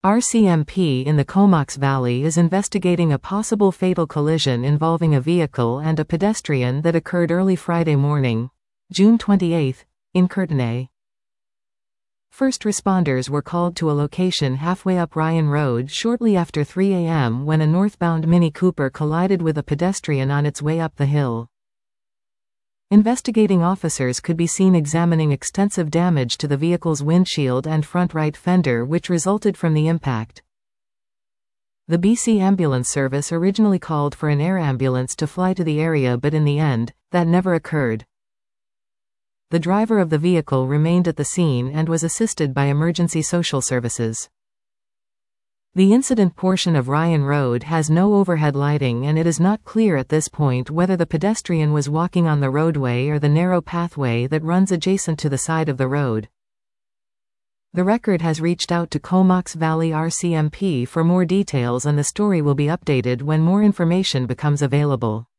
RCMP in the Comox Valley is investigating a possible fatal collision involving a vehicle and a pedestrian that occurred early Friday morning, June 28, in Courtenay. First responders were called to a location halfway up Ryan Road shortly after 3 a.m. when a northbound Mini Cooper collided with a pedestrian on its way up the hill. Investigating officers could be seen examining extensive damage to the vehicle's windshield and front right fender which resulted from the impact. The BC Ambulance Service originally called for an air ambulance to fly to the area, but in the end, that never occurred. The driver of the vehicle remained at the scene and was assisted by emergency social services. The incident portion of Ryan Road has no overhead lighting, and it is not clear at this point whether the pedestrian was walking on the roadway or the narrow pathway that runs adjacent to the side of the road. The Record has reached out to Comox Valley RCMP for more details, and the story will be updated when more information becomes available.